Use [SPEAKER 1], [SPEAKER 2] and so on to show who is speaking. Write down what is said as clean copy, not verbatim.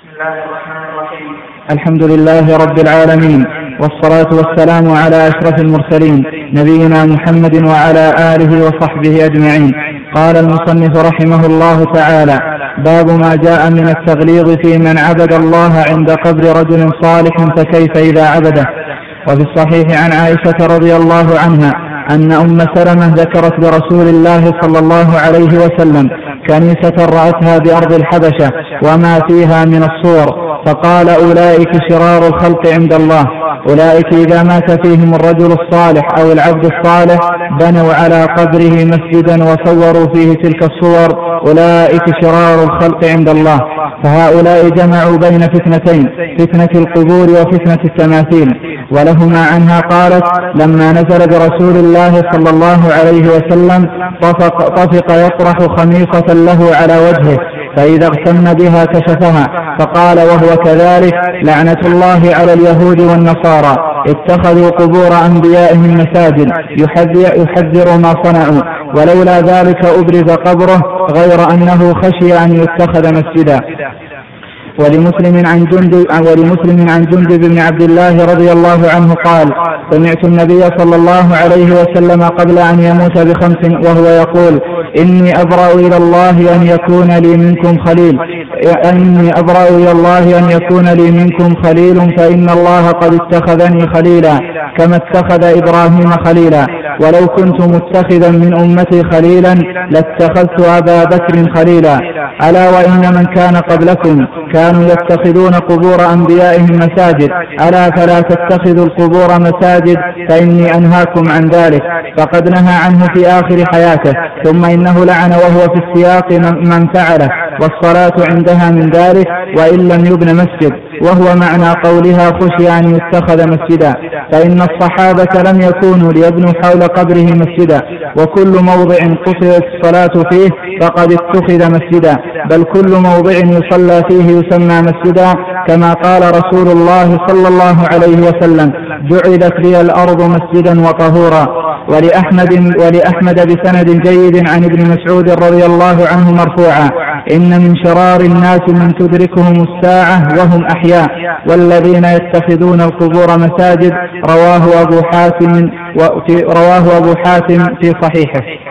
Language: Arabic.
[SPEAKER 1] بسم الله الرحمن الرحيم.
[SPEAKER 2] الحمد لله رب العالمين، والصلاة والسلام على أشرف المرسلين نبينا محمد وعلى آله وصحبه أجمعين. قال المصنف رحمه الله تعالى: باب ما جاء من التغليظ في من عبد الله عند قبر رجل صالح فكيف إذا عبده. وفي الصحيح عن عائشة رضي الله عنها أن أم سلمة ذكرت برسول الله صلى الله عليه وسلم كنيسة رأتها بأرض الحبشة وما فيها من الصور، فقال: أولئك شرار الخلق عند الله، أولئك إذا مات فيهم الرجل الصالح أو العبد الصالح بنوا على قبره مسجدا وصوروا فيه تلك الصور، أولئك شرار الخلق عند الله. فهؤلاء جمعوا بين فتنتين، فتنة القبور وفتنة التماثيل. ولهما عنها قالت: لما نزل برسول الله صلى الله عليه وسلم طفق يطرح خميصة له على وجهه، فإذا اغتم بها كشفها، فقال وهو كذلك: لعنة الله على اليهود والنصارى، اتخذوا قبور أنبيائهم مساجد، يحذر ما صنعوا، ولولا ذلك أبرز قبره، غير أنه خشي أن يتخذ مسجدا. ولمسلم عن جندب بن عبد الله رضي الله عنه قال: سمعت النبي صلى الله عليه وسلم قبل أن يموت ب5 وهو يقول: إني أبرأ إلى الله أن يكون لي منكم خليل، فإن الله قد اتخذني خليلا كما اتخذ إبراهيم خليلا، ولو كنت متخذا من أمتي خليلا لاتخذت أبا بكر خليلا. ألا وإن من كان قبلكم كانوا يتخذون قبور أنبيائهم مساجد، ألا فلا تتخذوا القبور مساجد، فإني أنهاكم عن ذلك. فقد نهى عنه في آخر حياته، ثم إنه لعن وهو في السياق من فعله، والصلاة عندها من ذلك وإن لم يبن مسجد، وهو معنى قولها خشي أن يتخذ مسجدا، فإن الصحابة لم يكونوا ليبنوا حول قبره مسجدا، وكل موضع قصرت الصلاة فيه فقد اتخذ مسجدا، بل كل موضع يصلى فيه يسمى مسجدا، كما قال رسول الله صلى الله عليه وسلم: جعلت لي الأرض مسجدا وطهورا. ولأحمد بسند جيد عن ابن مسعود رضي الله عنه مرفوعا: إن من شرار الناس من تدركهم الساعة وهم أحياء، والذين يتخذون القبور مساجد. رواه أبو حاتم في صحيحه.